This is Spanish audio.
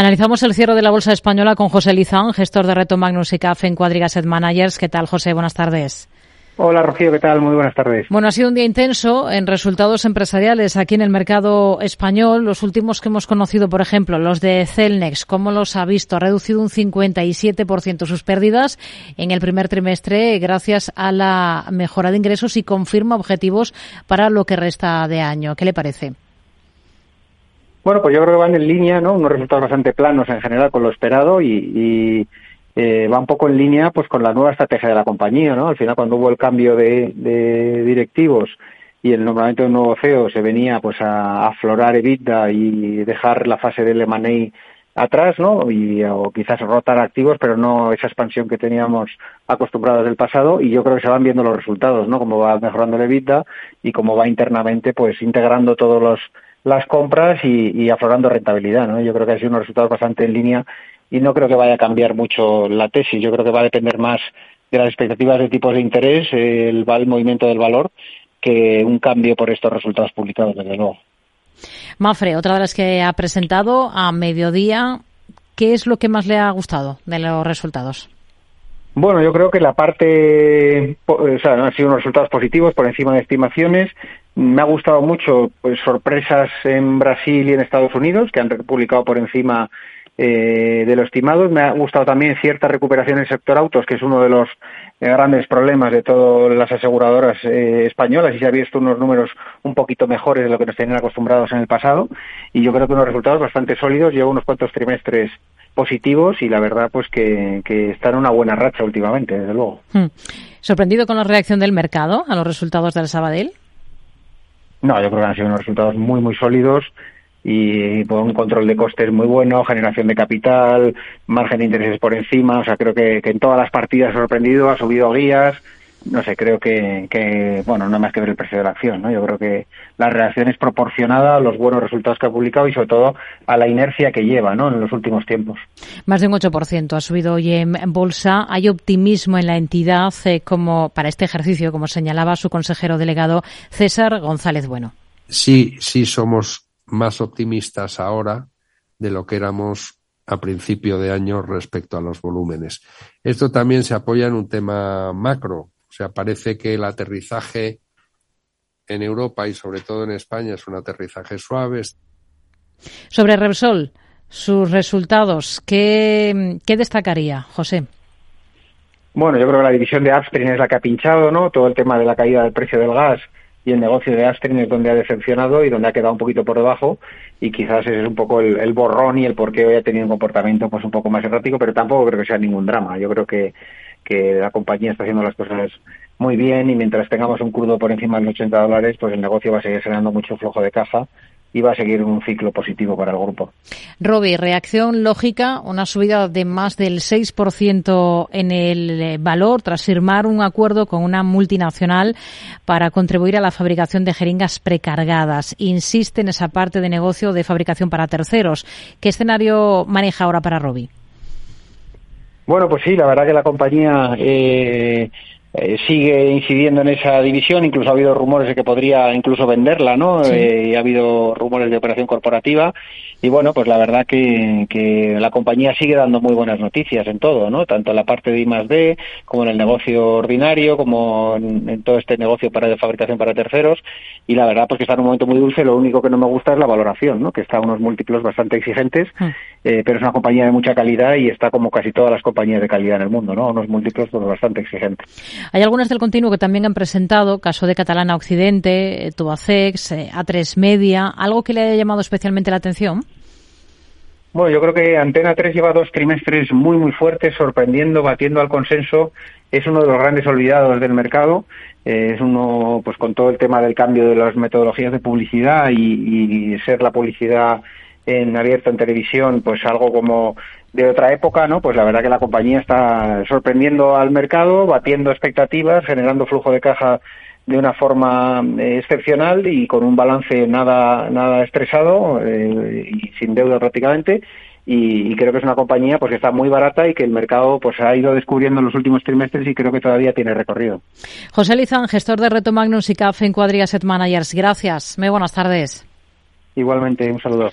Analizamos el cierre de la bolsa española con José Lizán, gestor de Reto Magnus y CAF en Quadriga Asset Managers. ¿Qué tal, José? Buenas tardes. Hola, Rocío, ¿qué tal? Muy buenas tardes. Bueno, ha sido un día intenso en resultados empresariales aquí en el mercado español. Los últimos que hemos conocido, por ejemplo, los de Cellnex, ¿cómo los ha visto? Ha reducido un 57% sus pérdidas en el primer trimestre gracias a la mejora de ingresos y confirma objetivos para lo que resta de año. ¿Qué le parece? Bueno, pues yo creo que van en línea, ¿no? Unos resultados bastante planos en general con lo esperado y va un poco en línea pues con la nueva estrategia de la compañía, ¿no? Al final, cuando hubo el cambio de directivos y el nombramiento de un nuevo CEO, se venía pues a aflorar EBITDA y dejar la fase del M&A atrás, ¿no? O quizás rotar activos, pero no esa expansión que teníamos acostumbrados del pasado, y yo creo que se van viendo los resultados, ¿no? Cómo va mejorando el EBITDA y cómo va internamente pues integrando todos las compras y aflorando rentabilidad, ¿no? Yo creo que ha sido unos resultados bastante en línea y no creo que vaya a cambiar mucho la tesis. Yo creo que va a depender más de las expectativas de tipos de interés, el movimiento del valor, que un cambio por estos resultados publicados, desde luego. Mapfre, otra de las que ha presentado a mediodía, ¿qué es lo que más le ha gustado de los resultados? Bueno, yo creo que la parte, han sido unos resultados positivos por encima de estimaciones. Me ha gustado mucho pues sorpresas en Brasil y en Estados Unidos, que han publicado por encima de lo estimado. Me ha gustado también cierta recuperación en el sector autos, que es uno de los grandes problemas de todas las aseguradoras españolas, y se ha visto unos números un poquito mejores de lo que nos tenían acostumbrados en el pasado, y yo creo que unos resultados bastante sólidos. Llevo unos cuantos trimestres positivos y la verdad pues que está en una buena racha últimamente, desde luego. ¿Sorprendido con la reacción del mercado a los resultados del Sabadell? No, yo creo que han sido unos resultados muy, muy sólidos y con un control de costes muy bueno, generación de capital, margen de intereses por encima. O sea, creo que en todas las partidas ha sorprendido, ha subido guías. No sé, creo que bueno, no hay más que ver el precio de la acción, ¿no? Yo creo que la reacción es proporcionada a los buenos resultados que ha publicado y sobre todo a la inercia que lleva, ¿no?, en los últimos tiempos. Más de un 8% ha subido hoy en bolsa. Hay optimismo en la entidad como para este ejercicio, como señalaba su consejero delegado César González Bueno. Sí, somos más optimistas ahora de lo que éramos a principio de año respecto a los volúmenes. Esto también se apoya en un tema macro. O sea, parece que el aterrizaje en Europa y sobre todo en España es un aterrizaje suave. Sobre Repsol, sus resultados, ¿qué destacaría, José? Bueno, yo creo que la división de Upstream es la que ha pinchado, ¿no? Todo el tema de la caída del precio del gas y el negocio de Upstream es donde ha decepcionado y donde ha quedado un poquito por debajo, y quizás ese es un poco el borrón y el por qué hoy ha tenido un comportamiento pues un poco más errático, pero tampoco creo que sea ningún drama. Yo creo que la compañía está haciendo las cosas muy bien, y mientras tengamos un crudo por encima de los $80, pues el negocio va a seguir generando mucho flujo de caja y va a seguir un ciclo positivo para el grupo. Robi, reacción lógica, una subida de más del 6% en el valor tras firmar un acuerdo con una multinacional para contribuir a la fabricación de jeringas precargadas. Insiste en esa parte de negocio de fabricación para terceros. ¿Qué escenario maneja ahora para Robi? Bueno, pues sí, la verdad que la compañía sigue incidiendo en esa división. Incluso ha habido rumores de que podría incluso venderla, ¿no? Sí. Ha habido rumores de operación corporativa. Y bueno, pues la verdad que la compañía sigue dando muy buenas noticias en todo, ¿no? Tanto en la parte de I+D, como en el negocio ordinario, como en todo este negocio de fabricación para terceros. Y la verdad pues que está en un momento muy dulce. Lo único que no me gusta es la valoración, ¿no? Que está a unos múltiplos bastante exigentes, pero es una compañía de mucha calidad y está como casi todas las compañías de calidad en el mundo, ¿no? A unos múltiplos pues bastante exigentes. Hay algunas del continuo que también han presentado, caso de Catalana Occidente, Tubacex, A3 Media, ¿algo que le haya llamado especialmente la atención? Bueno, yo creo que Antena 3 lleva 2 trimestres muy, muy fuertes, sorprendiendo, batiendo al consenso. Es uno de los grandes olvidados del mercado. Es uno, pues con todo el tema del cambio de las metodologías de publicidad y ser la publicidad en abierto en televisión, pues algo como de otra época, ¿no? Pues la verdad que la compañía está sorprendiendo al mercado, batiendo expectativas, generando flujo de caja de una forma excepcional y con un balance nada estresado y sin deuda prácticamente. Y creo que es una compañía pues que está muy barata y que el mercado pues ha ido descubriendo en los últimos trimestres y creo que todavía tiene recorrido. José Lizán, gestor de Reto Magnus y CAF en Quadriga Asset Managers. Gracias. Muy buenas tardes. Igualmente, un saludo.